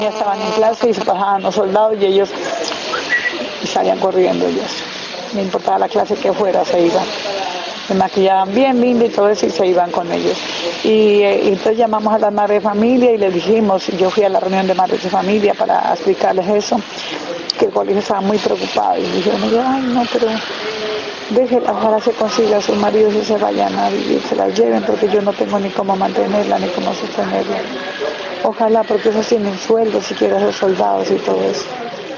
Ya estaban en clase y se pasaban los soldados y ellos salían corriendo ellos. No importaba la clase que fuera, se iban. Se maquillaban bien lindo y todo eso y se iban con ellos. Y entonces llamamos a las madres de familia y les dijimos, yo fui a la reunión de madres de familia para explicarles eso, que el colegio estaba muy preocupado. Y dijeron, ay no, pero déjela, ojalá se consiga a sus maridos y se vayan a vivir, se la lleven porque yo no tengo ni cómo mantenerla ni cómo sostenerla. Ojalá, porque esos tienen sueldo, siquiera esos soldados y todo eso.